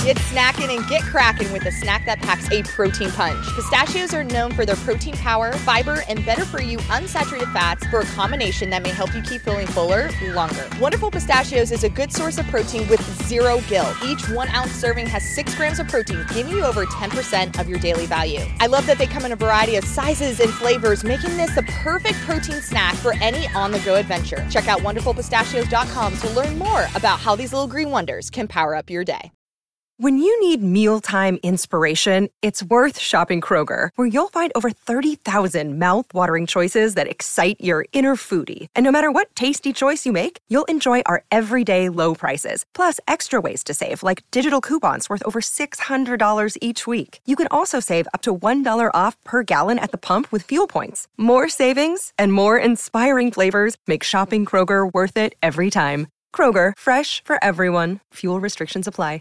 Get snacking and get cracking with a snack that packs a protein punch. Pistachios are known for their protein power, fiber, and better-for-you unsaturated fats for a combination that may help you keep feeling fuller longer. Wonderful Pistachios is a good source of protein with zero guilt. Each 1 ounce serving has 6 grams of protein, giving you over 10% of your daily value. I love that they come in a variety of sizes and flavors, making this the perfect protein snack for any on-the-go adventure. Check out wonderfulpistachios.com to learn more about how these little green wonders can power up your day. When you need mealtime inspiration, it's worth shopping Kroger, where you'll find over 30,000 mouth-watering choices that excite your inner foodie. And no matter what tasty choice you make, you'll enjoy our everyday low prices, plus extra ways to save, like digital coupons worth over $600 each week. You can also save up to $1 off per gallon at the pump with fuel points. More savings and more inspiring flavors make shopping Kroger worth it every time. Kroger, fresh for everyone. Fuel restrictions apply.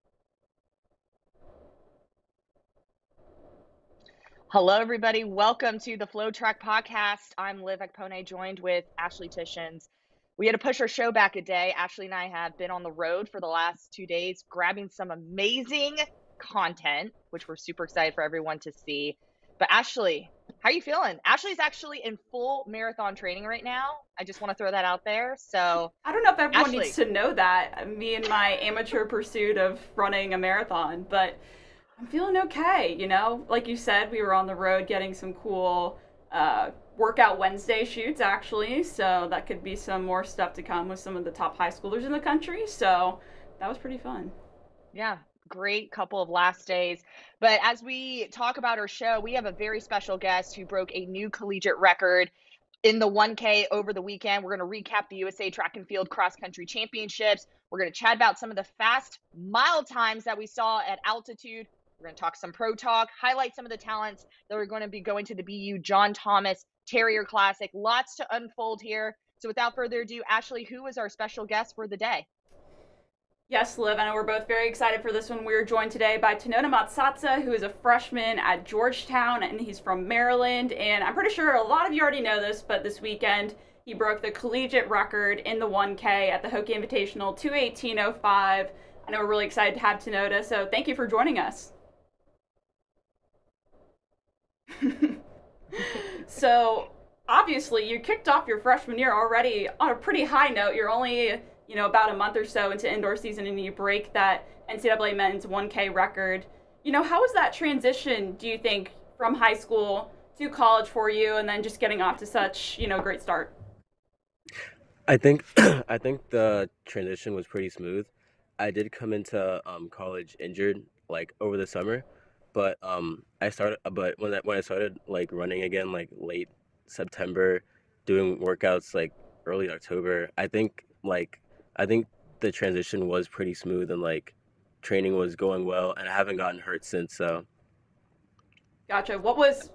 Hello, everybody. Welcome to the Flow Track Podcast. I'm Liv Ekpone, joined with Ashley Tishins. We had to push our show back a day. Ashley and I have been on the road for the last 2 days, grabbing some amazing content, which we're super excited for everyone to see. But Ashley, how are you feeling? Ashley's actually in full marathon training right now. I just want to throw that out there. So I don't know if everyone Ashley needs to know that, me and my amateur pursuit of running a marathon, but I'm feeling okay, you know? Like you said, we were on the road getting some cool Workout Wednesday shoots, actually, so that could be some more stuff to come with some of the top high schoolers in the country, so that was pretty fun. Yeah, great couple of last days. But as we talk about our show, we have a very special guest who broke a new collegiate record in the 1K over the weekend. We're going to recap the USA Track and Field Cross Country Championships. We're going to chat about some of the fast mile times that we saw at altitude. We're going to talk some pro talk, highlight some of the talents that are going to be going to the BU John Thomas Terrier Classic. Lots to unfold here. So without further ado, Ashley, who is our special guest for the day? Yes, Liv, I know we're both very excited for this one. We're joined today by Tanona Matsatsa, who is a freshman at Georgetown, and he's from Maryland. And I'm pretty sure a lot of you already know this, but this weekend he broke the collegiate record in the 1K at the Hokie Invitational, 2:18:05. I know we're really excited to have Tanona, so thank you for joining us. So obviously you kicked off your freshman year already on a pretty high note. You're only, about a month or so into indoor season and you break that NCAA men's 1K record. How was that transition, do you think, from high school to college for you, and then just getting off to such, great start? I think I think the transition was pretty smooth. I did come into college injured over the summer. But when I started running again late September, doing workouts early October, I think the transition was pretty smooth and training was going well, and I haven't gotten hurt since. So Gotcha. What was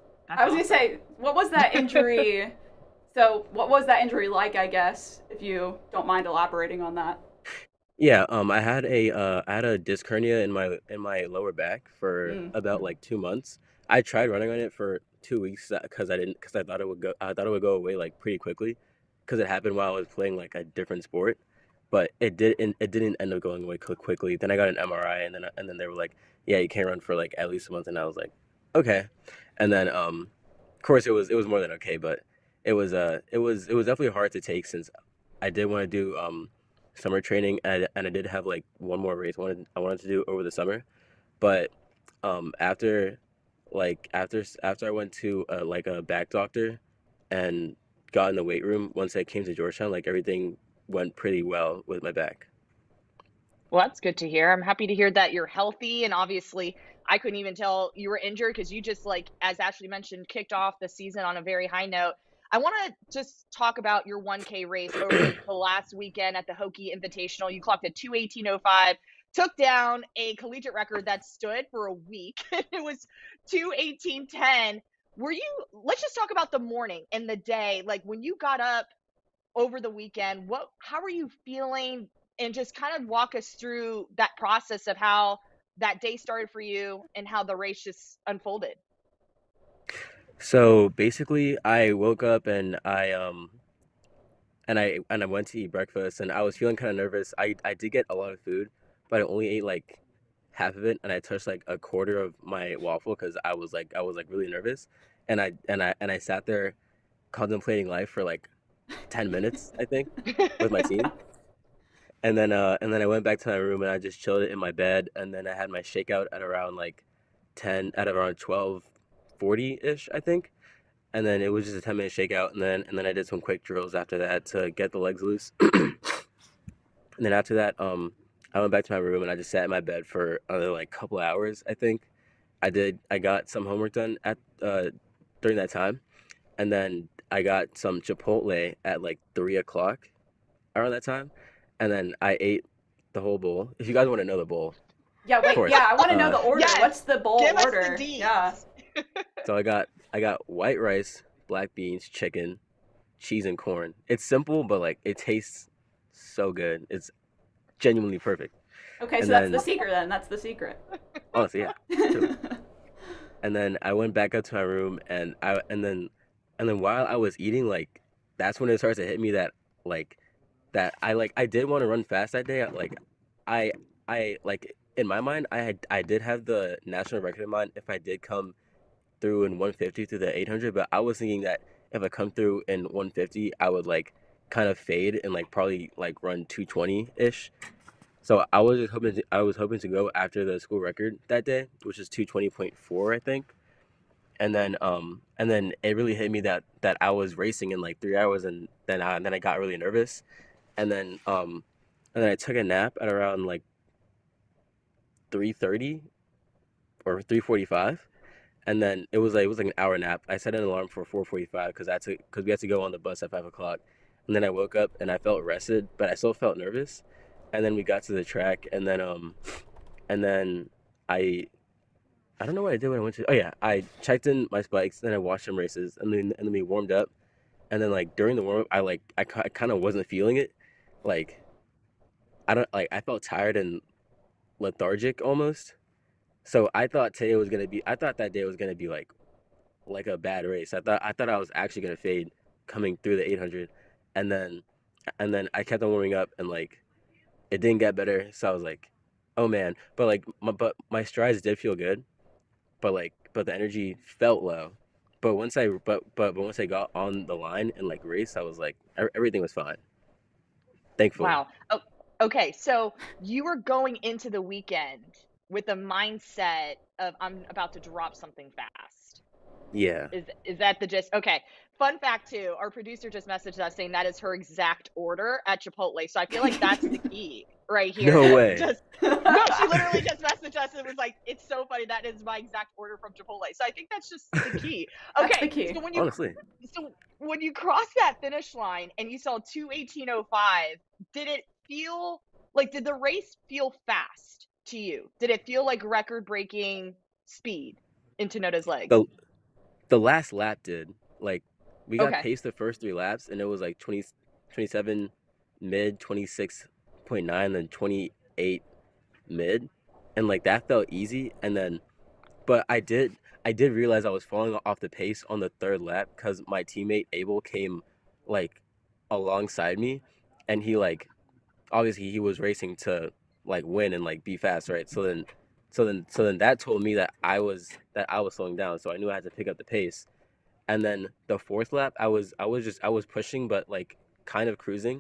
that injury? So what was that injury like, I guess, if you don't mind elaborating on that? Yeah, I had a disc hernia in my lower back for about 2 months. I tried running on it for 2 weeks because I thought it would go away pretty quickly, because it happened while I was playing a different sport, but it didn't end up going away quickly. Then I got an MRI, and then they were like, yeah, you can't run for at least a month, and I was like, okay, and then of course it was more than okay, but it was definitely hard to take, since I did want to do summer training, and I did have one more race I wanted to do over the summer, but after I went to a back doctor and got in the weight room, once I came to Georgetown, everything went pretty well with my back. Well, that's good to hear. I'm happy to hear that you're healthy, and obviously I couldn't even tell you were injured, because you just, as Ashley mentioned, kicked off the season on a very high note. I want to just talk about your 1K race over the last weekend at the Hokie Invitational. You clocked a 2:18:05, took down a collegiate record that stood for a week. It was 2:18:10. Let's just talk about the morning and the day. When you got up over the weekend, how were you feeling? And just kind of walk us through that process of how that day started for you and how the race just unfolded. So basically, I woke up and I went to eat breakfast, and I was feeling kind of nervous. I did get a lot of food, but I only ate half of it, and I touched like a quarter of my waffle because I was like really nervous, and I sat there contemplating life for like 10 minutes, I think, with my team. And then I went back to my room and I just chilled in my bed, and then I had my shakeout at around like 12:40 ish, I think. And then it was just a 10-minute shakeout, and then I did some quick drills after that to get the legs loose. And then after that, I went back to my room and I just sat in my bed for another like couple hours, I think. I got some homework done at during that time, and then I got some Chipotle at like 3 o'clock around that time, and then I ate the whole bowl. If you guys want to know the bowl, Yeah, of wait, course. yeah, I want to know the Uh, order. Yes, What's the bowl give us the order? Yeah. deets. so I got white rice, black beans, chicken, cheese, and corn. It's simple, but like it tastes so good. It's genuinely perfect. Okay, so And that's the then secret then. That's the secret. honestly, yeah, truly. And then I went back up to my room, and then while I was eating, like that's when it starts to hit me that like I did want to run fast that day. I like in my mind I did have the national record in mind if I did come through in 150 through the 800, but I was thinking that if I come through in 150, I would like kind of fade and like probably like run 220 ish. So I was hoping to go after the school record that day, which is 220.4, I think. And then it really hit me that I was racing in like 3 hours, and then I got really nervous. And then I took a nap at around like 3:30 or 3:45, and then it was like an hour nap. I set an alarm for 4:45 because we had to go on the bus at 5 o'clock. And then I woke up and I felt rested, but I still felt nervous. And then we got to the track, and then I I don't know what I did when I went to. Oh yeah, I checked in my spikes, then I watched some races, and then we warmed up, and then like during the warm up, I kind of wasn't feeling it, like I don't like I felt tired and lethargic almost. So I thought that day was gonna be like a bad race. I thought I was actually gonna fade coming through the 800, and then I kept on warming up, and like it didn't get better. So I was like, oh man. But my strides did feel good, but the energy felt low. But once I got on the line and like race, I was like everything was fine. Thankfully. Wow. Oh, okay. So you were going into the weekend with a mindset of I'm about to drop something fast. Yeah. Is that the gist? Okay. Fun fact too, our producer just messaged us saying that is her exact order at Chipotle. So I feel like that's the key right here. No way. Just no, she literally just messaged us and was like, it's so funny. That is my exact order from Chipotle. So I think that's just the key. That's the Okay. key. Honestly. So when you crossed that finish line and you saw 2:18:05, did it feel like did the race feel fast to you? Did it feel like record breaking speed into Noda's legs? The the last lap did. Like we got Okay. paced the first 3 laps, and it was like 27 mid, 26.9, then 28 mid, and like that felt easy. And then but I did realize I was falling off the pace on the third lap because my teammate Abel came like alongside me, and he like obviously he was racing to like win and like be fast, right? So then that told me that I was slowing down, so I knew I had to pick up the pace. And then the fourth lap, I was pushing, but like kind of cruising.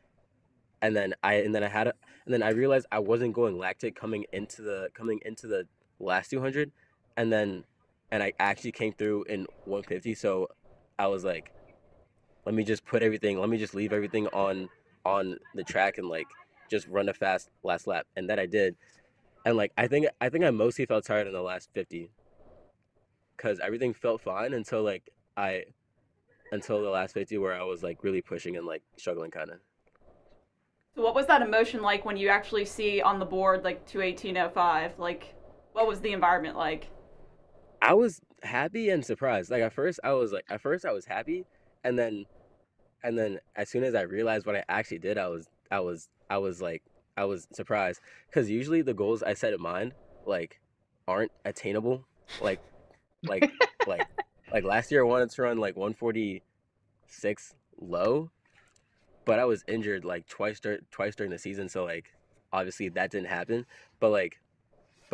And then I realized I wasn't going lactic coming into the last 200, and then and I actually came through in 150. So I was like, let me just leave everything on the track and like just run a fast last lap, and that I did. And like I think I mostly felt tired in the last 50 because everything felt fine I until the last 50 where I was like really pushing and like struggling kind of. So what was that emotion like when you actually see on the board like 2:18:05? Like, what was the environment like? I was happy and surprised. Like at first I was happy, and then as soon as I realized what I actually did, I was like I was surprised because usually the goals I set in mind like aren't attainable. Like like like like last year I wanted to run like 146 low, but I was injured like twice during the season, so like obviously that didn't happen. But like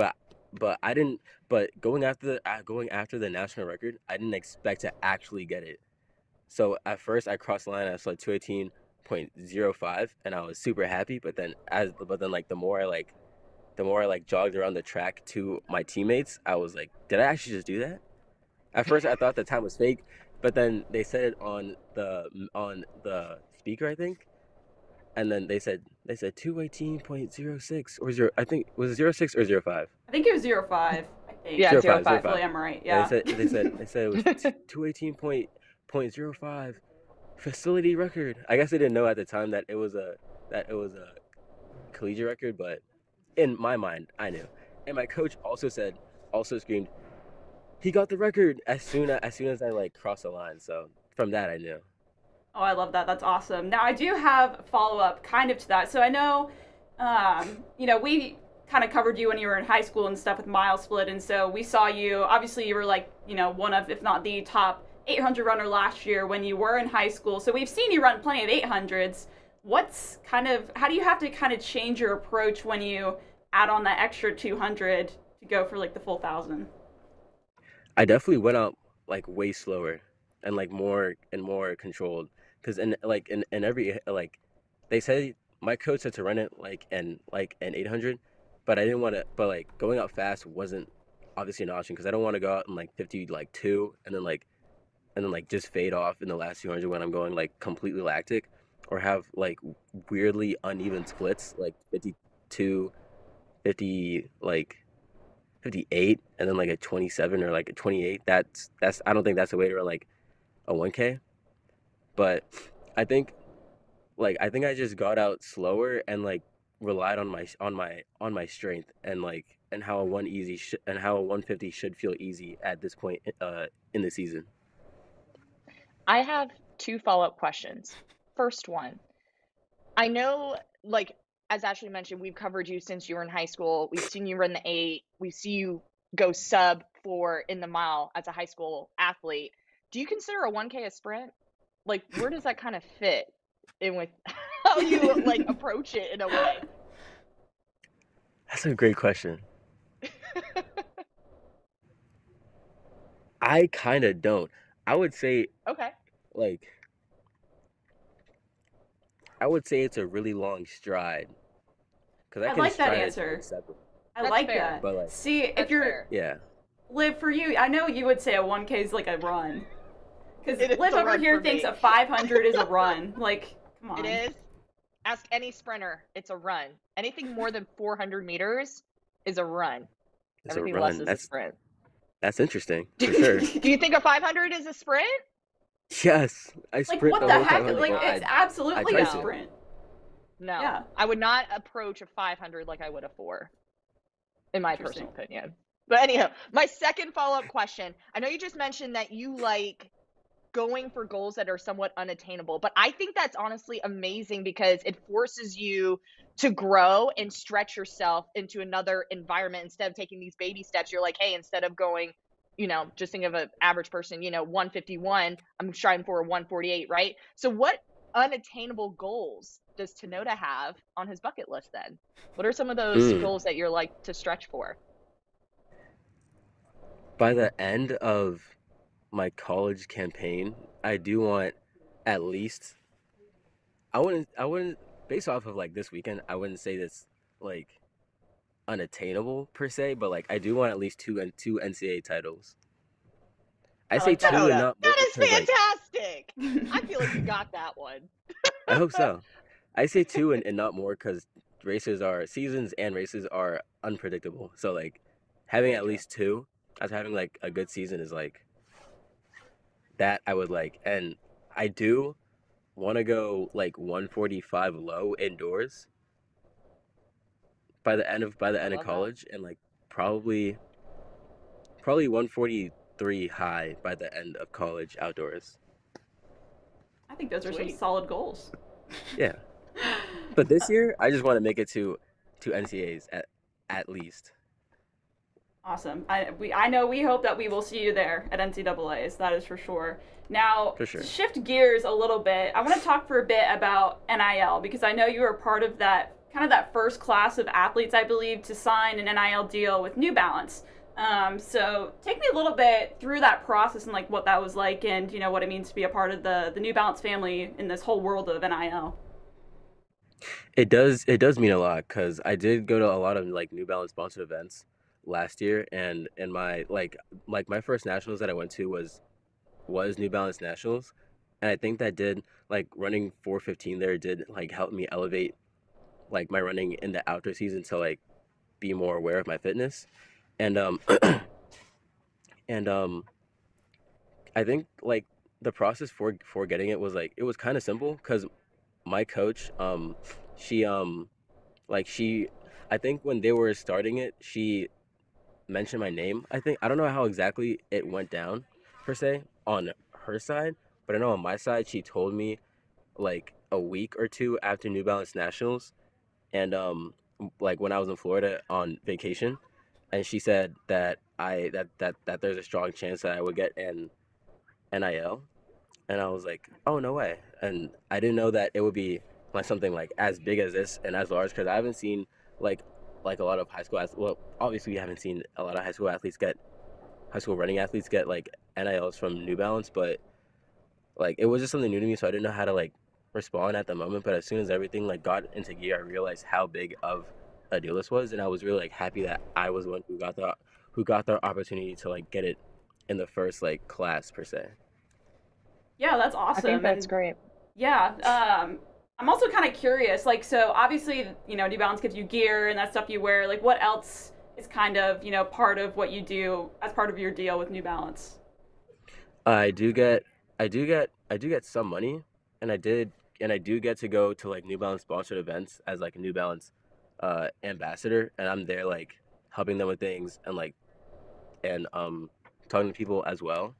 but I didn't. But going after the national record, I didn't expect to actually get it. So at first I crossed the line, I saw 218.05, and I was super happy. But then like the more I like jogged around the track to my teammates, I was like, did I actually just do that? At first I thought the time was fake, but then they said it on the speaker, I think, and then they said 218.06 or zero. I think was it 06 or 05? I think it was 05. I think. Yeah, 05, 05. Hopefully I'm right. Yeah. They said it was 218.05 facility record. I guess I didn't know at the time that it was a collegiate record, but in my mind, I knew. And my coach also screamed, "He got the record!" as soon as I like crossed the line. So from that, I knew. Oh, I love that. That's awesome. Now I do have follow up kind of to that. So I know, we kind of covered you when you were in high school and stuff with Mile Split, and so we saw you. Obviously, you were like, one of, if not the top 800 runner last year when you were in high school. So we've seen you run plenty of 800s. How do you have to kind of change your approach when you add on that extra 200 to go for like the full 1,000? I definitely went out like way slower and like more controlled, because in every like they said, my coach said to run it like an 800, but I didn't want to. But like going out fast wasn't obviously an option, because I don't want to go out in like 52 and then just fade off in the last 200 when I'm going like completely lactic, or have like weirdly uneven splits like 52, 50, like 58, and then like a 27 or like a 28. That's I don't think that's a way to run like a 1K. But I think I just got out slower and like relied on my strength, and how a 150 should feel easy at this point in the season. I have 2 follow-up questions. First one, I know, like, as Ashley mentioned, we've covered you since you were in high school. We've seen you run the 8. We see you go sub 4 in the mile as a high school athlete. Do you consider a 1K a sprint? Like, where does that kind of fit in with how you like approach it in a way? That's a great question. I kind of don't. I would say Okay. like I would say it's a really long stride, because I I can like that stride answer. separate. I That's like fair. that. But like, See, if That's you're fair. yeah, Liv, for you, I know you would say a 1K is like a run. Because It is Liv a over run here for thinks me. a 500 is a run. Like, come on. It is. Ask any sprinter. It's a run. Anything more than 400 meters is a run. it's a Everything less run. is a sprint. That's interesting for sure. Do you think a 500 is a sprint? Yes, I Like, sprint what the the whole heck? time. Like, it's absolutely try a to. sprint. No. Yeah. I would not approach a 500 like I would a 4, in my Interesting. personal opinion. But anyhow, my second follow-up question. I know you just mentioned that you like going for goals that are somewhat unattainable, but I think that's honestly amazing, because it forces you to grow and stretch yourself into another environment. Instead of taking these baby steps, you're like, hey, instead of going, just think of an average person, 151, I'm striving for a 148, right? So what unattainable goals does Tenoda have on his bucket list then? What are some of those goals that you're like to stretch for? By the end of my college campaign, I do want at least. I wouldn't based off of like this weekend, I wouldn't say that's like unattainable per se, but like I do want at least two NCAA titles. I I say like two that. and Tenoda, not more that is because like fantastic. I feel like you got that one. I hope so. I say two and not more because seasons and races are unpredictable. So like having at least two after having like a good season is like that I would like. And I do want to go like 145 low indoors by the end of love that. college, and like probably 143 high by the end of college outdoors. I think those are some Sweet. solid goals. Yeah. But this year I just want to make it to NCAAs at least. Awesome. I know we hope that we will see you there at NCAAs. That is for sure. Now, For sure. to shift gears a little bit, I want to talk for a bit about NIL, because I know you were part of that kind of that first class of athletes, I believe, to sign an NIL deal with New Balance. So take me a little bit through that process and like what that was like, and what it means to be a part of the New Balance family in this whole world of NIL. It does mean a lot because I did go to a lot of like New Balance sponsored events last year, and my like my first nationals that I went to was New Balance Nationals, and I think that did like running 4:15 there did like help me elevate like my running in the outdoor season to like be more aware of my fitness, and and I think like the process for getting it was like it was kind of simple because my coach she like she I think when they were starting it she mention my name. I don't know how exactly it went down per se on her side, but I know on my side she told me like a week or two after New Balance Nationals, and like when I was in Florida on vacation, and she said that that there's a strong chance that I would get an NIL, and I was like, oh no way, and I didn't know that it would be like something like as big as this and as large because I haven't seen like a lot of high school athletes. Well, obviously we haven't seen a lot of high school running athletes get like NILs from New Balance, but like it was just something new to me, so I didn't know how to like respond at the moment. But as soon as everything like got into gear, I realized how big of a deal this was, and I was really like happy that I was one who got the opportunity to like get it in the first like class per se. Yeah, that's I think awesome. that's And great. yeah, I'm also kind of curious. Like, so obviously, New Balance gives you gear and that stuff you wear. Like, what else is kind of, part of what you do as part of your deal with New Balance? I do get I do get some money, and I do get to go to like New Balance sponsored events as like a New Balance ambassador, and I'm there like helping them with things and like and talking to people as well.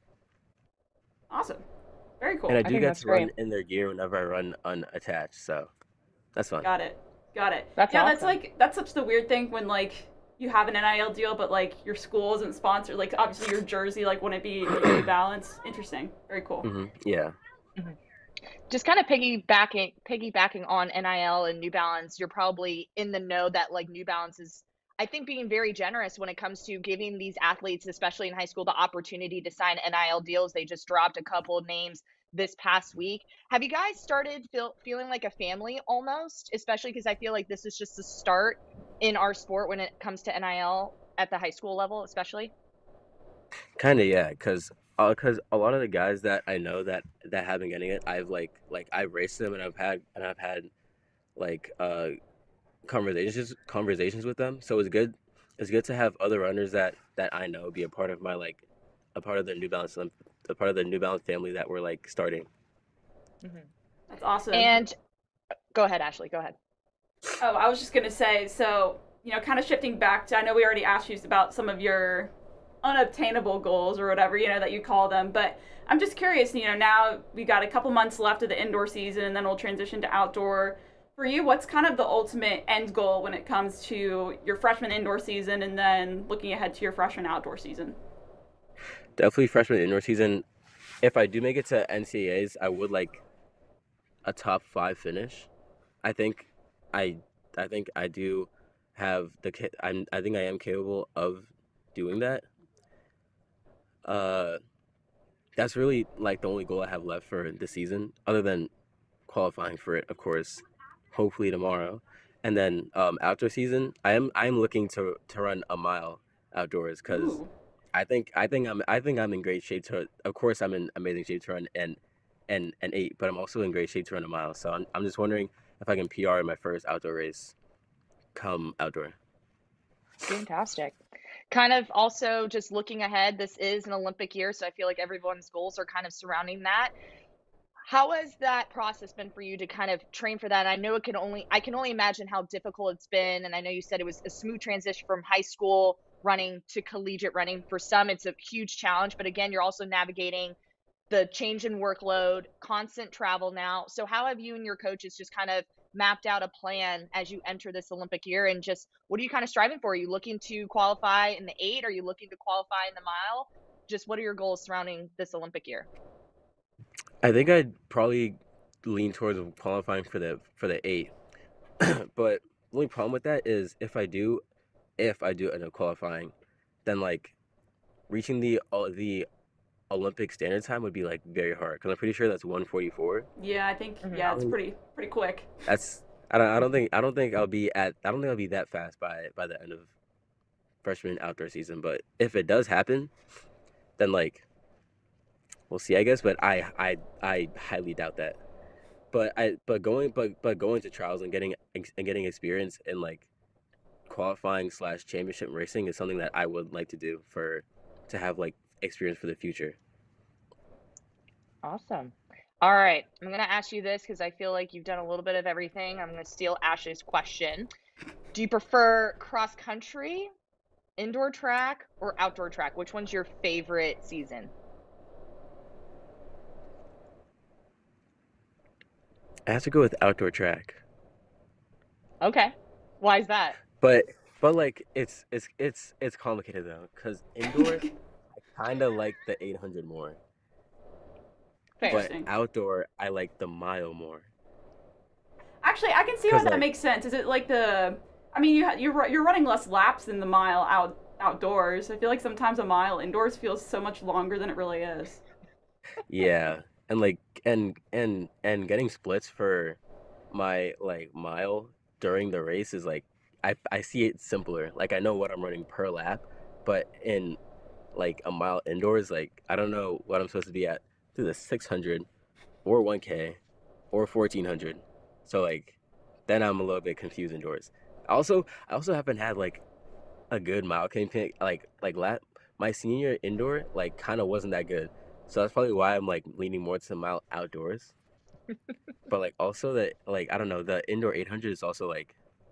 Awesome. Very And I cool. I do think get that's to great. run in their gear whenever I run unattached, so that's fun. Got it. Got it. That's Yeah, that's awesome. like that's such the weird thing when like you have an NIL deal, but like your school isn't sponsored. Like obviously your jersey like wouldn't be New Balance. Interesting. Very cool. Yeah. Mhm. Just kind of piggybacking on NIL and New Balance, you're probably in the know that like New Balance is, I think, being very generous when it comes to giving these athletes, especially in high school, the opportunity to sign NIL deals. They just dropped a couple of names this past week. Have you guys started feeling like a family almost? Especially because I feel like this is just the start in our sport when it comes to NIL at the high school level, especially. Kind of, yeah, cause a lot of the guys that I know that have been getting it, I've I've raced them, and I've had like conversations with them. So it's good to have other runners that I know be a part of my like a part of the New Balance a part of the New Balance family that we're like starting. Mhm. That's awesome. And go ahead, Ashley. Go ahead. Oh, I was just gonna say, so kind of shifting back to, I know we already asked you about some of your unobtainable goals or whatever that you call them, but I'm just curious. Now we got a couple months left of the indoor season, and then we'll transition to outdoor. For you, what's kind of the ultimate end goal when it comes to your freshman indoor season, and then looking ahead to your freshman outdoor season? Definitely freshman indoor season. If I do make it to NCAAs, I would like a top five finish. I think I I think I do have I think I am capable of doing that. Uh, that's really like the only goal I have left for the season, other than qualifying for it, of course, hopefully tomorrow. And then outdoor season, I'm looking to run a mile outdoors because Ooh, I think I'm in great shape to. Of course, I'm in amazing shape to run and eight, but I'm also in great shape to run a mile. So I'm just wondering if I can PR in my first outdoor race come outdoor. Fantastic. Kind of also just looking ahead, this is an Olympic year, so I feel like everyone's goals are kind of surrounding that. How has that process been for you to kind of train for that? I know I can only imagine how difficult it's been, and I know you said it was a smooth transition from high school running to collegiate running. For some, it's a huge challenge, but again, you're also navigating the change in workload, constant travel now. So how have you and your coaches just kind of mapped out a plan as you enter this Olympic year, and just what are you kind of striving for? Are you looking to qualify in the 8? Are you looking to qualify in the mile? Just what are your goals surrounding this Olympic year? I think I'd probably lean towards qualifying for the eight, but only problem with that is if I do end up qualifying, then like reaching the Olympic standard time would be like very hard because I'm pretty sure that's 1:44. Yeah, I think Mhm. yeah, it's pretty quick. That's I don't think I don't think I'll be that fast by the end of freshman outdoor season. But if it does happen, then like we'll see, I guess. But I highly doubt that. But going to trials and getting experience in like qualifying slash championship racing is something that I would like to do for to have like experience for the future. Awesome. All right. I'm going to ask you this because I feel like you've done a little bit of everything. I'm going to steal Ashley's question. Do you prefer cross country, indoor track, or outdoor track? Which one's your favorite season? I have to go with outdoor track. Okay. Why is that? But like it's complicated though, because indoor I kind of like the 800 more, Fair. but Interesting. outdoor I like the mile more. Actually, I can see why Cause that like makes sense. Is it like the? I mean, you're running less laps than the mile outdoors. I feel like sometimes a mile indoors feels so much longer than it really is. yeah, and like and getting splits for my like mile during the race is like I see it simpler. Like I know what I'm running per lap, but in like a mile indoors, like I don't know what I'm supposed to be at through the 600 or 1K or 1400. So like then I'm a little bit confused indoors. I also haven't had like a good mile campaign like lap my senior year indoor like kind of wasn't that good. So that's probably why I'm like leaning more to mile outdoors. But like also that like I don't know, the indoor 800 is also like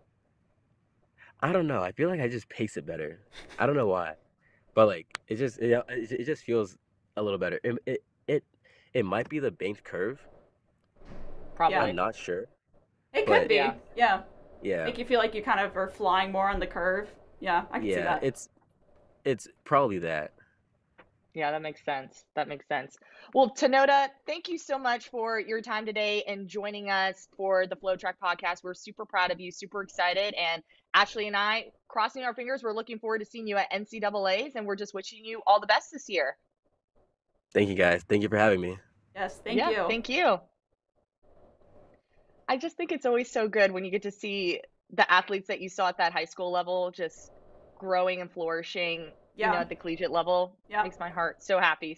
I don't know. I feel like I just pace it better. I don't know why. But like it just feels a little better. It might be the banked curve. Yeah, I'm Probably. not sure, it could but be. Yeah. Yeah, yeah, make you feel like you kind of are flying more on the curve. Yeah, I can see yeah, that. it's probably that. Yeah, that makes sense. That makes sense. Well, Tanoda, thank you so much for your time today and joining us for the Flow Track podcast. We're super proud of you, super excited. And Ashley and I, crossing our fingers, we're looking forward to seeing you at NCAA's, and we're just wishing you all the best this year. Thank you guys. Thank you for having me. Yes, thank Yeah, you. thank you. I just think it's always so good when you get to see the athletes that you saw at that high school level just growing and flourishing, Yeah, at the collegiate level. yeah. Makes my heart so happy.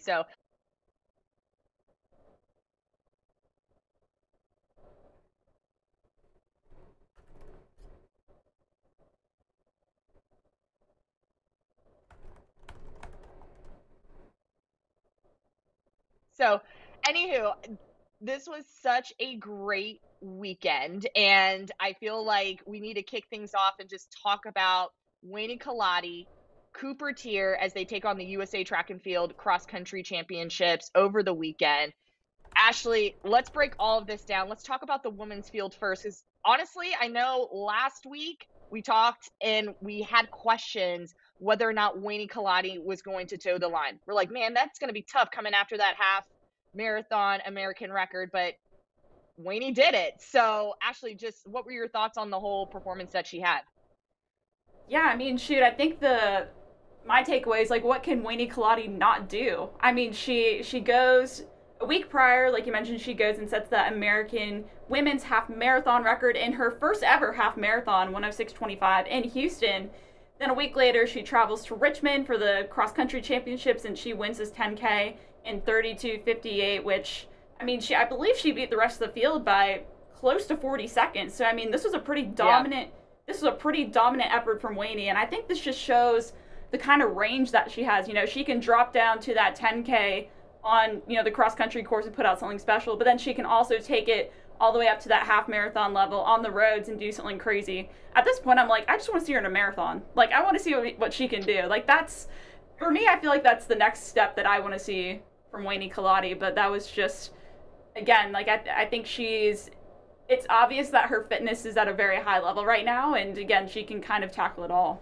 So, anywho, this was such a great weekend, and I feel like we need to kick things off and just talk about Wayne Kaladi, Cooper Tier as they take on the USA Track and Field Cross Country Championships over the weekend. Ashley, let's break all of this down. Let's talk about the women's field first, because honestly, I know last week we talked and we had questions whether or not Wayne Kaladi was going to toe the line. We're like, man, that's going to be tough coming after that half marathon American record, but Wayne did it. So, Ashley, just what were your thoughts on the whole performance that she had? Yeah, I mean, shoot, I think the my takeaway is like, what can Wayne Kaladi not do? I mean, she goes a week prior, like you mentioned, she goes and sets the American women's half marathon record in her first ever half marathon, 106.25 in Houston. Then a week later, she travels to Richmond for the cross country championships and she wins this 10K in 32:58, which I mean, I believe she beat the rest of the field by close to 40 seconds. So I mean, Yeah. this was a pretty dominant effort from Wayne, and I think this just shows the kind of range that she has. You know, she can drop down to that 10K on, the cross country course and put out something special, but then she can also take it all the way up to that half marathon level on the roads and do something crazy. At this point, I'm like, I just want to see her in a marathon. Like, I want to see what she can do. Like, that's, for me, I feel like that's the next step that I want to see from Wayne Kaladi, but that was just, again, like, I think it's obvious that her fitness is at a very high level right now, and again, she can kind of tackle it all.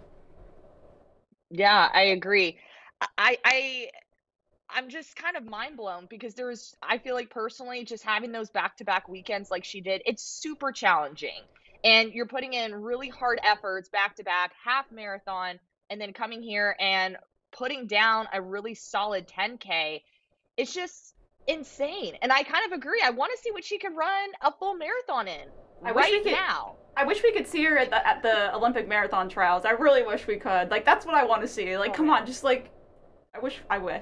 Yeah, I agree. I I'm just kind of mind blown because I feel like personally just having those back to back weekends like she did, it's super challenging. and you're putting in really hard efforts back to back, half marathon, and then coming here and putting down a really solid 10K. It's just insane. And I kind of agree. I want to see what she can run a full marathon in now. I wish we could see her at the Olympic marathon trials. I really wish we could. Like, that's what I want to see. Like, come on, just like, I wish.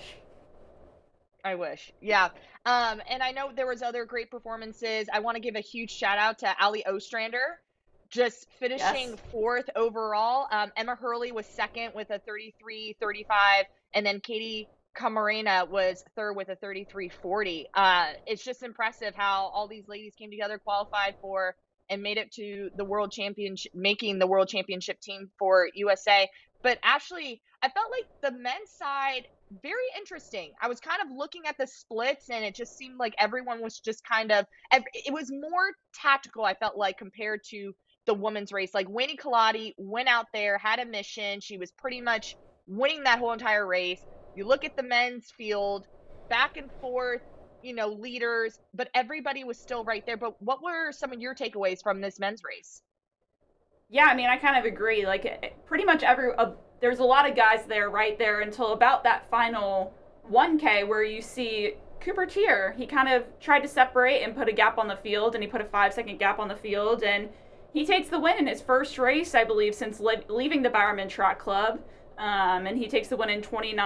Yeah. And I know there was other great performances. I want to give a huge shout out to Ali Ostrander, just finishing fourth overall. Emma Hurley was second with a 33:35, and then Katie Camarena was third with a 33:40. It's just impressive how all these ladies came together, qualified for, and made it to the world championship, making the world championship team for USA. But Ashley, I felt like the men's side, very interesting. I was kind of looking at the splits, and it just seemed like everyone was just kind of, it was more tactical, I felt like, compared to the women's race. Like Wayne Kaladi went out there, had a mission. She was pretty much winning that whole entire race. You look at the men's field, back and forth, leaders, but everybody was still right there. But what were some of your takeaways from this men's race? Yeah, I mean, I kind of agree. Like, pretty much there's a lot of guys there right there until about that final 1K where you see Cooper Teare. He kind of tried to separate and put a gap on the field, and he put a 5-second gap on the field, and he takes the win in his first race, I believe, since leaving the Bowerman Track Club. And he takes the win in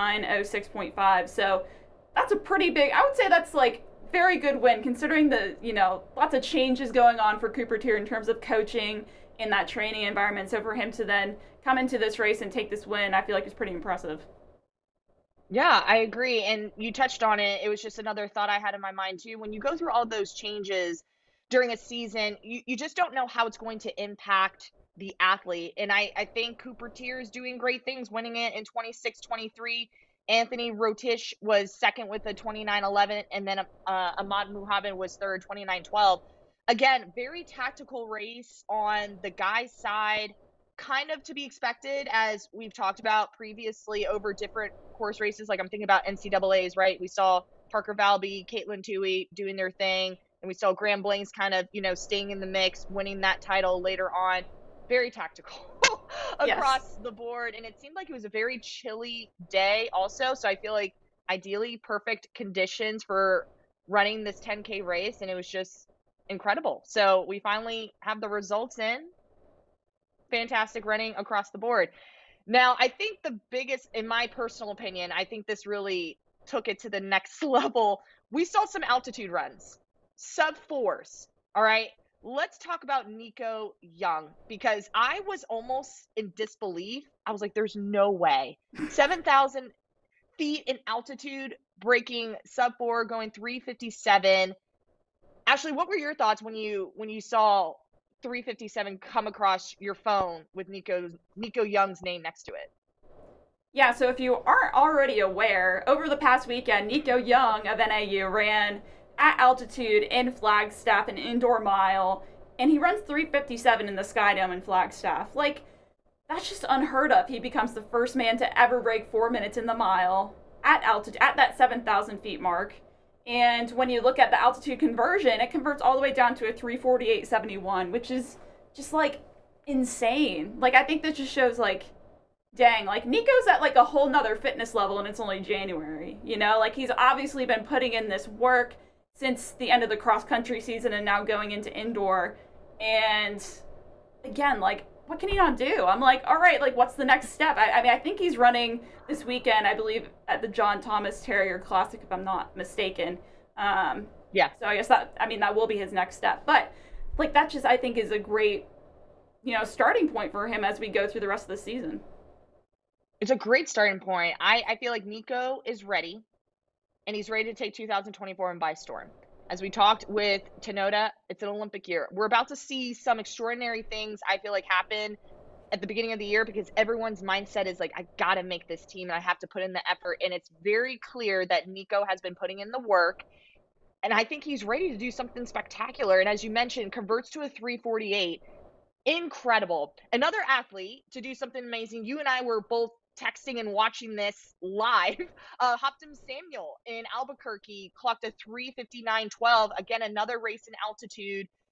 29:06.5. So that's a pretty big, I would say that's like very good win considering the, lots of changes going on for Cooper Teare in terms of coaching in that training environment. So for him to then come into this race and take this win, I feel like is pretty impressive. Yeah, I agree. And you touched on it. It was just another thought I had in my mind too. When you go through all those changes during a season, you just don't know how it's going to impact the athlete. And I think Cooper Teare is doing great things, winning it in 26:23. Anthony Rotish was second with a 29:11, and then Ahmad Muhammad was third, 29:12. Again, very tactical race on the guys' side, kind of to be expected, as we've talked about previously over different course races. Like I'm thinking about NCAAs, right? We saw Parker Valby, Caitlin Toohey doing their thing, and we saw Graham Blanks kind of, staying in the mix, winning that title later on. Very tactical across the board. And it seemed like it was a very chilly day also. So I feel like ideally perfect conditions for running this 10K race. And it was just incredible. So we finally have the results in. Fantastic running across the board. Now, I think the biggest, in my personal opinion, I think this really took it to the next level. We saw some altitude runs, sub-4s. All right. Let's talk about Nico Young, because I was almost in disbelief. I was like, there's no way. 7,000 feet in altitude, breaking sub-4, going 3:57. Ashley, what were your thoughts when you saw 3:57 come across your phone with Nico Young's name next to it? Yeah, so if you aren't already aware, over the past weekend, Nico Young of NAU ran at altitude in Flagstaff, an indoor mile, and he runs 3:57 in the Sky Dome in Flagstaff. Like, that's just unheard of. He becomes the first man to ever break 4 minutes in the mile at altitude, at that 7,000 feet mark. And when you look at the altitude conversion, it converts all the way down to a 3:48.71, which is just like insane. Like, I think that just shows like, dang, like Nico's at like a whole nother fitness level and it's only January, like he's obviously been putting in this work since the end of the cross-country season and now going into indoor. And again, like, what can he not do? I'm like, all right, like, what's the next step? I mean, I think he's running this weekend, I believe, at the John Thomas Terrier Classic, if I'm not mistaken. Yeah. So I guess that will be his next step. But, like, that just, I think, is a great, starting point for him as we go through the rest of the season. It's a great starting point. I feel like Nico is ready. And he's ready to take 2024 by storm. As we talked with Tenoda, it's an Olympic year. We're about to see some extraordinary things, I feel like, happen at the beginning of the year, because everyone's mindset is like, I got to make this team and I have to put in the effort. And it's very clear that Nico has been putting in the work. And I think he's ready to do something spectacular. And as you mentioned, converts to a 3:48. Incredible. Another athlete to do something amazing. You and I were both texting and watching this live. Hoptum Samuel in Albuquerque clocked a 3:59.12. Again, another race in altitude.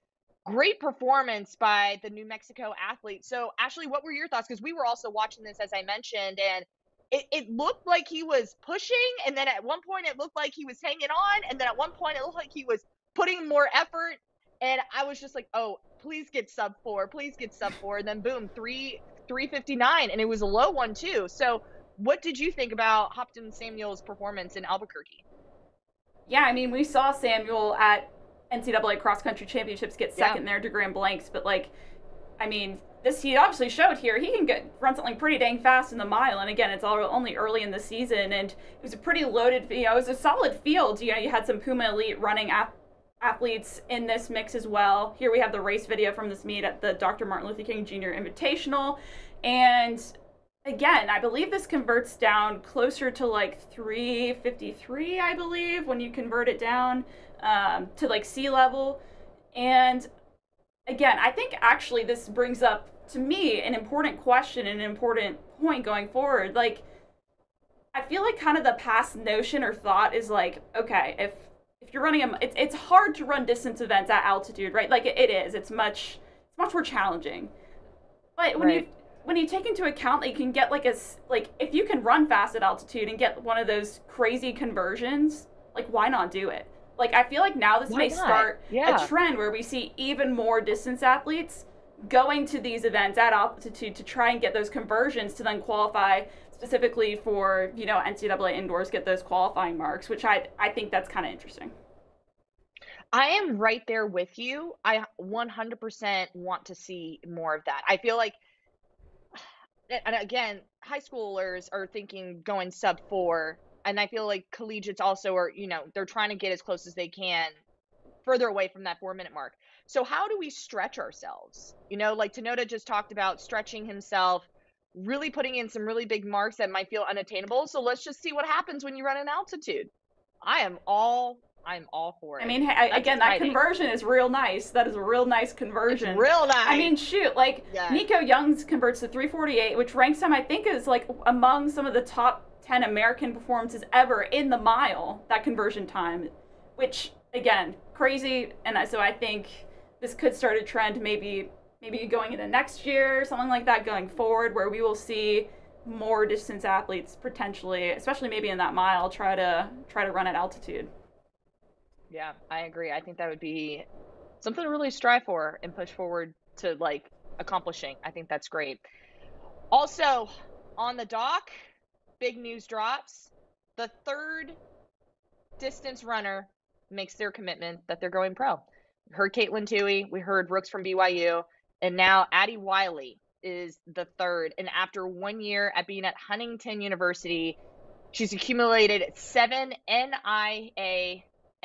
Great performance by the New Mexico athlete. So, Ashley, what were your thoughts? Because we were also watching this, as I mentioned, and it looked like he was pushing, and then at one point it looked like he was hanging on, and then at one point it looked like he was putting more effort. And I was just like, oh, please get sub 4, please get sub 4. And then boom, 3:59, and it was a low one too. So, what did you think about Hopton Samuel's performance in Albuquerque? Yeah, I mean, we saw Samuel at NCAA cross country championships get second there to Grand Blancs, but like, I mean, this he obviously showed here he can run something pretty dang fast in the mile. And again, it's only early in the season, and it was a pretty loaded. It was a solid field. You had some Puma Elite running athletes in this mix as well. Here we have the race video from this meet at the Dr. Martin Luther King Jr. Invitational, and again, I believe this converts down closer to like 3:53, I believe, when you convert it down to like sea level. And again, I think actually this brings up to me an important question and an important point going forward. Like, I feel like kind of the past notion or thought is like, okay, if you're running it's hard to run distance events at altitude, right? Like it is. It's much more challenging. But when you take into account that you can get like if you can run fast at altitude and get one of those crazy conversions, like why not do it? Like, I feel like now this may start a trend where we see even more distance athletes going to these events at altitude to try and get those conversions to then qualify specifically for, NCAA indoors, get those qualifying marks, which I think that's kind of interesting. I am right there with you. I 100% want to see more of that. I feel like, and again, high schoolers are thinking going sub 4. And I feel like collegiates also are, they're trying to get as close as they can further away from that 4-minute mark. So how do we stretch ourselves? Like Tenoda just talked about stretching himself, really putting in some really big marks that might feel unattainable. So let's just see what happens when you run an altitude. I'm all for it. I mean, again, that conversion is real nice. That is a real nice conversion. It's real nice. I mean, shoot, like Nico Youngs converts to 3:48, which ranks him, I think, is like among some of the top 10 American performances ever in the mile, that conversion time, which again, crazy. And so I think this could start a trend, maybe going into next year, something like that going forward, where we will see more distance athletes potentially, especially maybe in that mile, try to run at altitude. Yeah, I agree. I think that would be something to really strive for and push forward to like accomplishing. I think that's great. Also on the dock, big news drops. The third distance runner makes their commitment that they're going pro. We heard Caitlin Toohey, we heard Brooks from BYU, and now Addie Wiley is the third. And after 1 year at being at Huntington University, she's accumulated 7 NAIA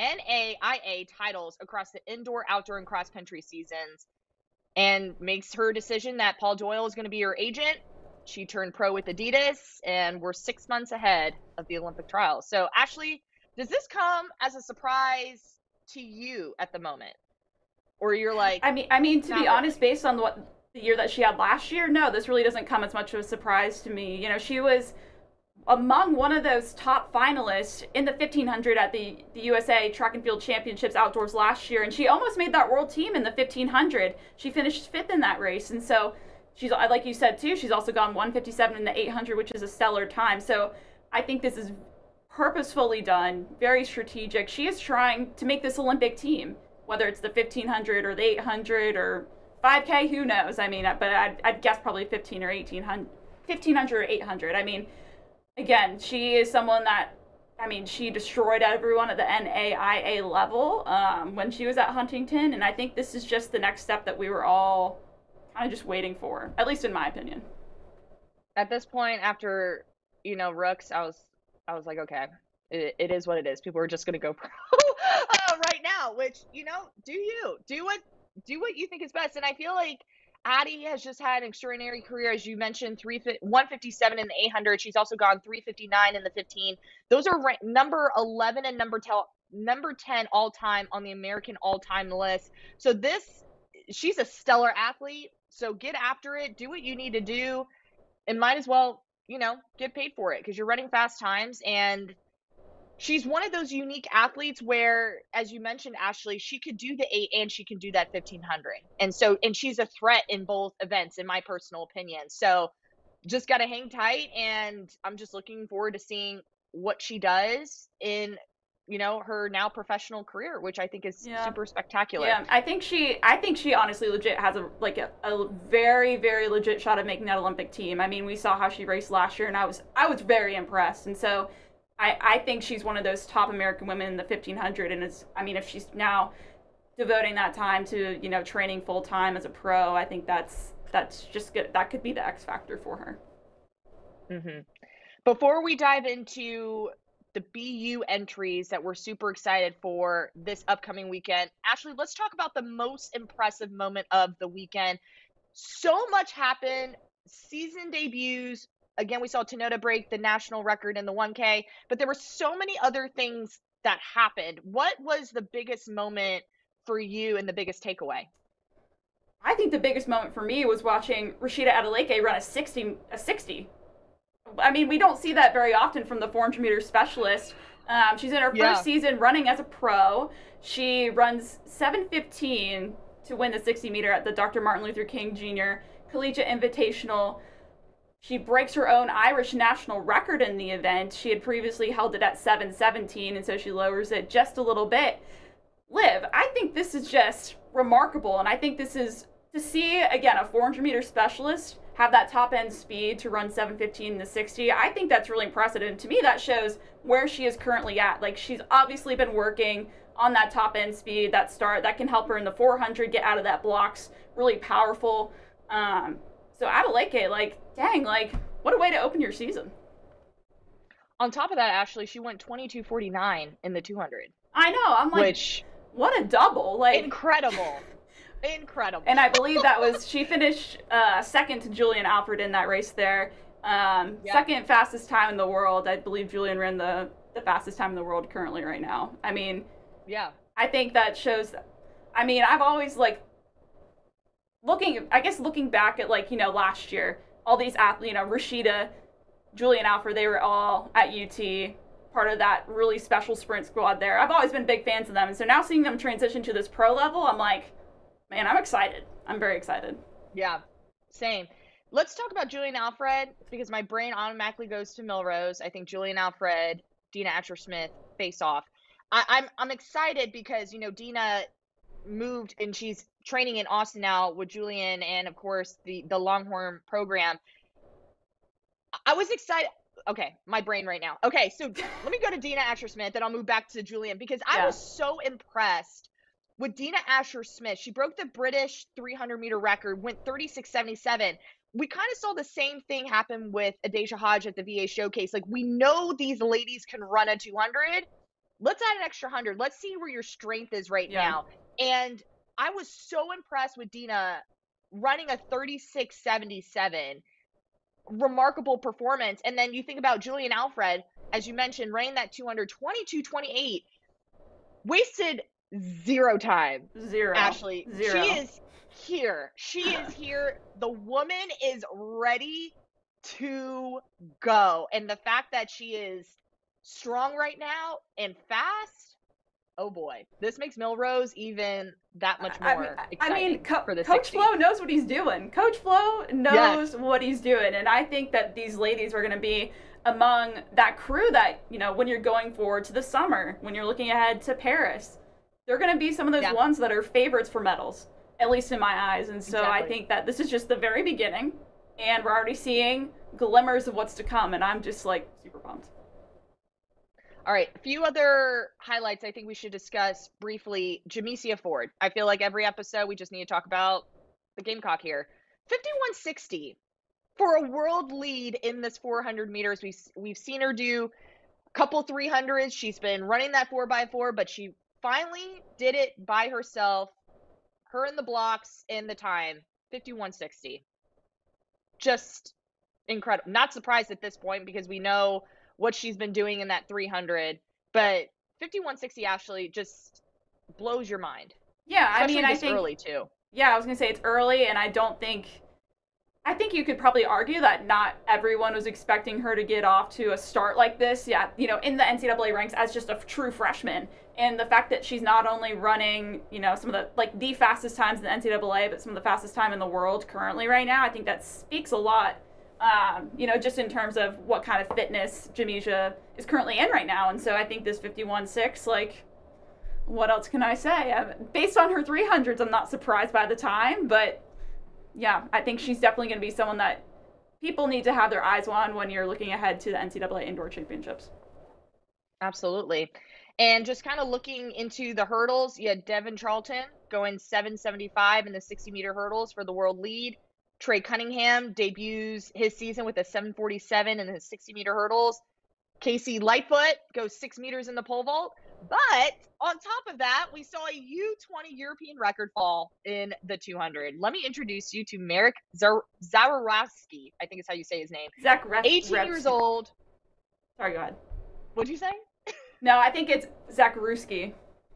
titles across the indoor, outdoor, and cross-country seasons, and makes her decision that Paul Doyle is going to be her agent. She turned pro with Adidas, and we're 6 months ahead of the Olympic trials. So, Ashley, does this come as a surprise to you at the moment? Or you're like... I mean, to be honest, based on the year that she had last year, no, this really doesn't come as much of a surprise to me. She was among one of those top finalists in the 1500 at the USA Track and Field Championships outdoors last year, and she almost made that world team in the 1500. She finished 5th in that race, and so... she's, like you said too, she's also gone 1:57 in the 800, which is a stellar time. So I think this is purposefully done, very strategic. She is trying to make this Olympic team, whether it's the 1500 or the 800 or 5K, who knows? I mean, but I'd guess probably 1500 or 800. I mean, again, she is someone that, she destroyed everyone at the NAIA level when she was at Huntington, and I think this is just the next step that we were all kind of just waiting for, at least in my opinion. At this point, after Rooks, I was like, okay, it is what it is. People are just gonna go pro right now, which do what you think is best. And I feel like Addie has just had an extraordinary career, as you mentioned, 1:57 in the 800. She's also gone 3:59 in the 15. Those are number 11 and number 10 all time on the American all time list. So she's a stellar athlete. So get after it, do what you need to do, and might as well, get paid for it, because you're running fast times, and she's one of those unique athletes where, as you mentioned, Ashley, she could do the 8 and she can do that 1500. And she's a threat in both events, in my personal opinion. So just got to hang tight. And I'm just looking forward to seeing what she does in, her now professional career, which I think is super spectacular. Yeah, I think she honestly legit has a very, very legit shot at making that Olympic team. I mean, we saw how she raced last year, and I was very impressed. And so I think she's one of those top American women in the 1500. And if she's now devoting that time to, training full time as a pro, I think that's just good. That could be the X factor for her. Mm-hmm. Before we dive into the BU entries that we're super excited for this upcoming weekend, Ashley, let's talk about the most impressive moment of the weekend. So much happened. Season debuts. Again, we saw Tenoda break the national record in the 1K, but there were so many other things that happened. What was the biggest moment for you and the biggest takeaway? I think the biggest moment for me was watching Rashida Adeleke run a 60. I mean, we don't see that very often from the 400-meter specialist. She's in her first season running as a pro. She runs 7:15 to win the 60-meter at the Dr. Martin Luther King Jr. Collegiate Invitational. She breaks her own Irish national record in the event. She had previously held it at 7:17, and so she lowers it just a little bit. Liv, I think this is just remarkable, and I think this is, to see, again, a 400-meter specialist have that top-end speed to run 7:15 in the 60, I think that's really impressive. And to me, that shows where she is currently at. Like, she's obviously been working on that top-end speed, that start, that can help her in the 400 get out of that blocks, really powerful. So Adeleke, dang, what a way to open your season. On top of that, Ashley, she went 22:49 in the 200. I know, I'm like, what a double. Incredible. Incredible. And I believe she finished second to Julian Alfred in that race there. Second fastest time in the world. I believe Julian ran the fastest time in the world currently right now. I mean, I think that shows, I've always looking back at last year, all these athletes, Rashida, Julian Alfred, they were all at UT, part of that really special sprint squad there. I've always been big fans of them. And so now seeing them transition to this pro level, I'm like, man, I'm excited. I'm very excited. Yeah, same. Let's talk about Julian Alfred, because my brain automatically goes to Millrose. I think Julian Alfred, Dina Asher-Smith face off. I'm excited because, Dina moved and she's training in Austin now with Julian and, of course, the Longhorn program. I was excited. Okay, my brain right now. Okay, so let me go to Dina Asher-Smith, and I'll move back to Julian, because I was so impressed with Dina Asher-Smith. She broke the British 300-meter record, went 36:77. We kind of saw the same thing happen with Adasia Hodge at the VA Showcase. We know these ladies can run a 200. Let's add an extra 100. Let's see where your strength is right now. And I was so impressed with Dina running a 36:77. Remarkable performance. And then you think about Julian Alfred, as you mentioned, running that 200, 22:28, wasted zero time. Zero. Ashley. Zero. She is here. She is here. The woman is ready to go. And the fact that she is strong right now and fast, oh boy, this makes Millrose even that much more exciting for the 60. Coach Flo knows what he's doing. Coach Flo knows what he's doing. And I think that these ladies are going to be among that crew that, when you're going forward to the summer, when you're looking ahead to Paris, they're going to be some of those ones that are favorites for medals, at least in my eyes. And so I think that this is just the very beginning, and we're already seeing glimmers of what's to come, and I'm just super pumped. All right, a few other highlights I think we should discuss briefly. Jamesia Ford. I feel like every episode we just need to talk about the Gamecock here. 51:60 for a world lead in this 400 meters. We've seen her do a couple 300s. She's been running that 4x4, but she finally did it by herself. Her in the blocks in the time. 51:60. Just incredible. Not surprised at this point because we know what she's been doing in that 300, but 51:60, Ashley, just blows your mind. Yeah, especially I think early too. Yeah, I was gonna say it's early, and I don't think I think you could probably argue that not everyone was expecting her to get off to a start like this. Yeah, you know, in the NCAA ranks as just a true freshman. And the fact that she's not only running, you know, some of the, like, the fastest times in the NCAA, but some of the fastest time in the world currently right now, I think that speaks a lot, you know, just in terms of what kind of fitness Jamija is currently in right now. And so I think this 51.6, like, what else can I say? Based on her 300s, I'm not surprised by the time, but yeah, I think she's definitely going to be someone that people need to have their eyes on when you're looking ahead to the NCAA Indoor Championships. Absolutely. And just kind of looking into the hurdles, you had Devin Charlton going 7.75 in the 60-meter hurdles for the world lead. Trey Cunningham debuts his season with a 7.47 in the 60-meter hurdles. Casey Lightfoot goes 6 meters in the pole vault. But on top of that, we saw a U20 European record fall in the 200. Let me introduce you to Marek Zawarowski. I think is how you say his name. 18 years old. Sorry, go ahead. What'd you say? No, I think it's Zacharuski.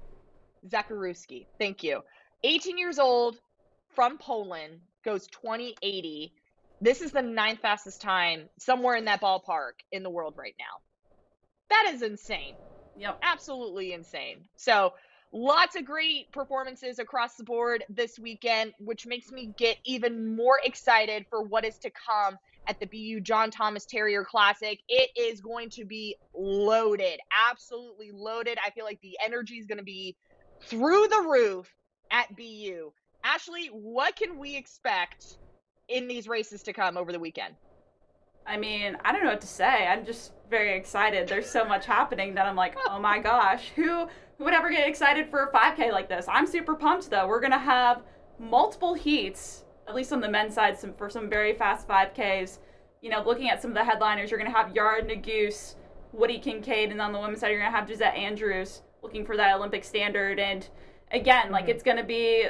Zacharuski. Thank you. 18 years old, from Poland, goes 20.80. This is the 9th fastest time, somewhere in that ballpark in the world right now. That is insane. Yep. Absolutely insane. So lots of great performances across the board this weekend, which makes me get even more excited for what is to come at the BU John Thomas Terrier Classic. It is going to be loaded, absolutely loaded. I feel like the energy is going to be through the roof at BU. Ashley, what can we expect in these races to come over the weekend? I mean, I don't know what to say. I'm just very excited. There's so much happening that I'm like, oh my gosh, who would ever get excited for a 5K like this? I'm super pumped though. We're going to have multiple heats, at least on the men's side, for some very fast 5Ks. You know, looking at some of the headliners, you're going to have Yard Naguse, Woody Kincaid, and on the women's side, you're going to have Gisette Andrews looking for that Olympic standard. And again, like, it's going to be,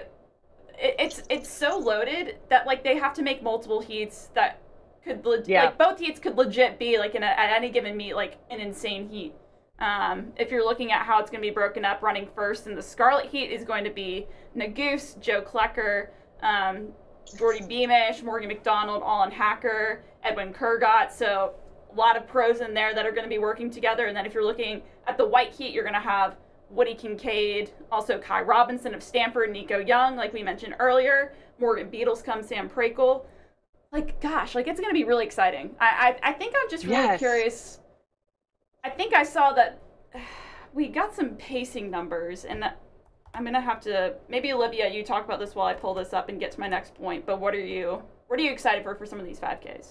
it's so loaded that, like, they have to make multiple heats that could, like, both heats could legit be, like, at any given meet, like, an insane heat. If you're looking at how it's going to be broken up, running first in the Scarlet Heat is going to be Naguse, Joe Klecker, Jordy Beamish, Morgan McDonald, Alan Hacker, Edwin Kurgat. So a lot of pros in there that are going to be working together. And then if you're looking at the White Heat, you're going to have Woody Kincaid, also Kai Robinson of Stanford, Nico Young, like we mentioned earlier, Morgan Beadlescombe, Sam Prakel. Like, gosh, like, it's going to be really exciting. I think I'm just really curious. I think I saw that we got some pacing numbers, and I'm going to have to, maybe Olivia, you talk about this while I pull this up and get to my next point, but what are you excited for some of these 5Ks?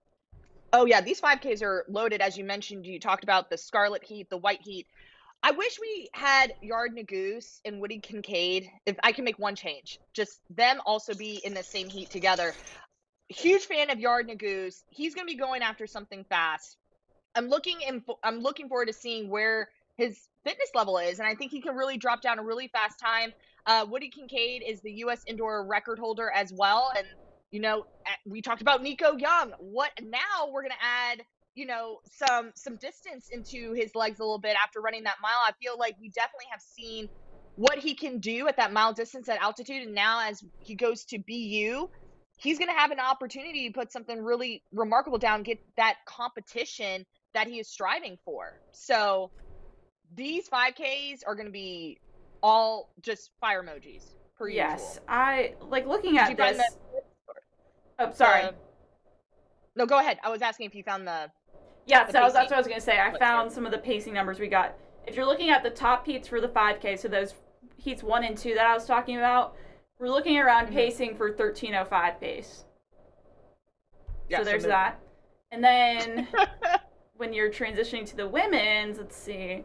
Oh, yeah, these 5Ks are loaded. As you mentioned, you talked about the Scarlet Heat, the White Heat. I wish we had Yard Naguse and Woody Kincaid. If I can make one change, just them also be in the same heat together. Huge fan of Yard Naguse. He's going to be going after something fast. I'm looking forward to seeing where his fitness level is, and I think he can really drop down a really fast time. Woody Kincaid is the U.S. indoor record holder as well, and you know, we talked about Nico Young. What now? We're going to add, you know, some distance into his legs a little bit after running that mile. I feel like we definitely have seen what he can do at that mile distance at altitude, and now as he goes to BU, he's going to have an opportunity to put something really remarkable down, get that competition that he is striving for. So these 5Ks are going to be all just fire emojis per usual. Yes, I like looking at this. Oh, sorry. No, go ahead. I was asking if you found the. Yeah, so that's what I was going to say. I found some of the pacing numbers we got. If you're looking at the top heats for the 5K, so those heats 1 and 2 that I was talking about, we're looking around pacing for 13:05 pace. Yeah, so there's that. And then when you're transitioning to the women's, let's see,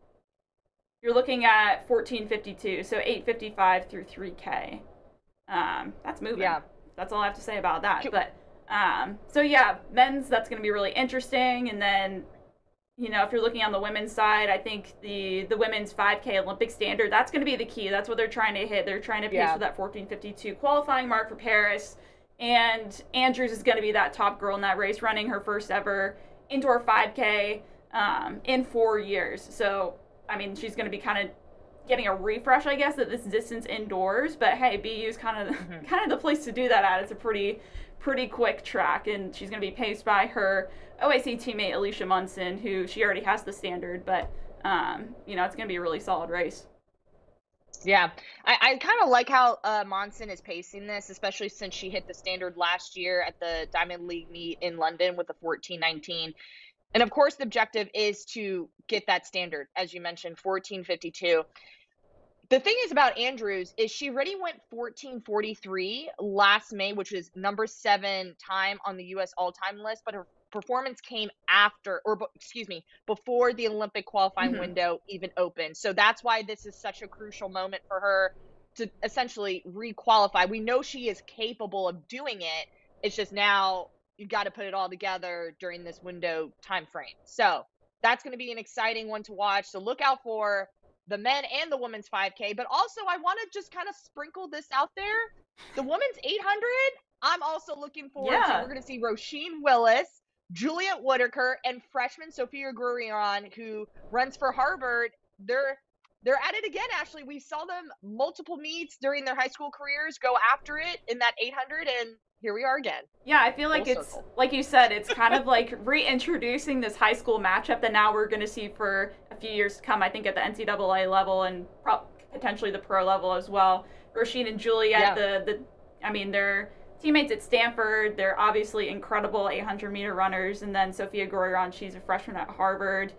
you're looking at 14:52, so 8:55 through 3K. That's moving. Yeah. That's all I have to say about that. But so yeah, men's, that's going to be really interesting. And then, you know, if you're looking on the women's side, I think the women's 5K Olympic standard, that's going to be the key. That's what they're trying to hit. They're trying to pace for that 14:52 qualifying mark for Paris. And Andrews is going to be that top girl in that race, running her first ever indoor 5K in 4 years. So, I mean, she's going to be kind of getting a refresh, I guess, at this distance indoors. But hey, BU is kind of the place to do that at. It's a pretty pretty quick track, and she's going to be paced by her OAC teammate Alicia Munson, who she already has the standard, but you know, it's going to be a really solid race. Yeah, I kind of like how Monson is pacing this, especially since she hit the standard last year at the Diamond League meet in London with the 14:19. And of course, the objective is to get that standard, as you mentioned, 14:52. The thing is about Andrews is she already went 14:43 last May, which is number 7 time on the U.S. all-time list, but her performance came after, or excuse me, before the Olympic qualifying window even opened. So that's why this is such a crucial moment for her to essentially re-qualify. We know she is capable of doing it. It's just now you got to put it all together during this window time frame. So that's going to be an exciting one to watch. So look out for the men and the women's 5K. But also, I want to just kind of sprinkle this out there. The women's 800, I'm also looking forward to. We're going to see Roisin Willis, Juliet Whitaker, and freshman Sophia Gurion, who runs for Harvard. They're at it again, Ashley. We saw them multiple meets during their high school careers go after it in that 800, and here we are again. Yeah, I feel like it's, like you said, it's kind of like reintroducing this high school matchup that now we're going to see for a few years to come, I think, at the NCAA level and potentially the pro level as well. Roisin and Juliet, I mean, they're teammates at Stanford. They're obviously incredible 800-meter runners. And then Sophia Gurion, she's a freshman at Harvard.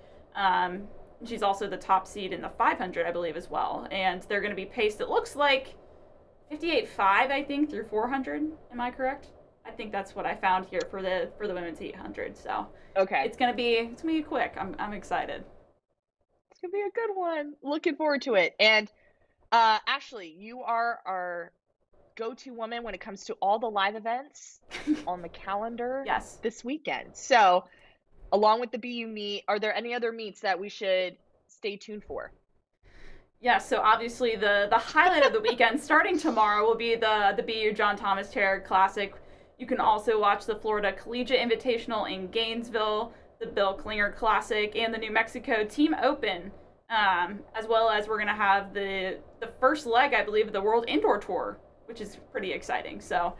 She's also the top seed in the 500, I believe, as well. And they're going to be paced, it looks like, 58.5, I think, through 400. Am I correct? I think that's what I found here for the women's 800. So okay, it's gonna be quick. I'm excited. It's gonna be a good one. Looking forward to it. And Ashley, you are our go-to woman when it comes to all the live events on the calendar this weekend. So along with the BU meet, are there any other meets that we should stay tuned for? Yeah, so obviously the highlight of the weekend starting tomorrow will be the BU John Thomas Terror Classic. You can also watch the Florida Collegiate Invitational in Gainesville, the Bill Klinger Classic, and the New Mexico Team Open, as well as we're going to have the first leg, I believe, of the World Indoor Tour, which is pretty exciting. So,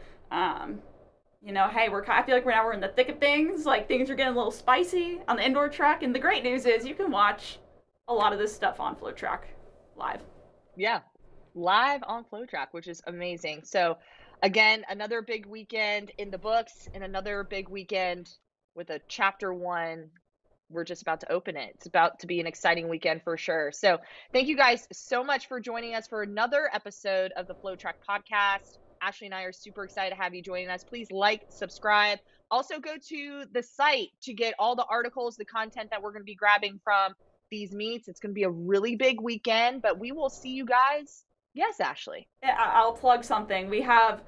you know, hey, I feel like we're in the thick of things. Like, things are getting a little spicy on the indoor track, and the great news is you can watch a lot of this stuff on FloTrack live. Yeah, live on FloTrack, which is amazing. So again, another big weekend in the books and another big weekend with a chapter 1. We're just about to open it. It's about to be an exciting weekend for sure. So thank you guys so much for joining us for another episode of the FloTrack podcast. Ashley and I are super excited to have you joining us. Please like, subscribe. Also go to the site to get all the articles, the content that we're going to be grabbing from these meets. It's going to be a really big weekend, but we will see you guys. Yes, Ashley. Yeah, I'll plug something. We have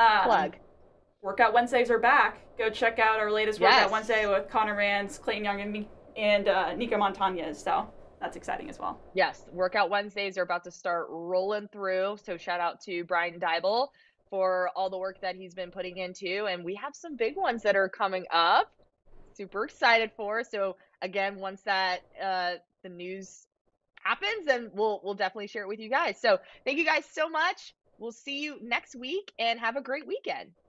Workout Wednesdays are back. Go check out our latest Workout Wednesday with Connor Rands, Clayton Young, and Nico Montañez. So that's exciting as well. Yes, Workout Wednesdays are about to start rolling through. So shout out to Brian Dybel for all the work that he's been putting into. And we have some big ones that are coming up. Super excited for. So again, once that the news happens, then we'll definitely share it with you guys. So thank you guys so much. We'll see you next week and have a great weekend.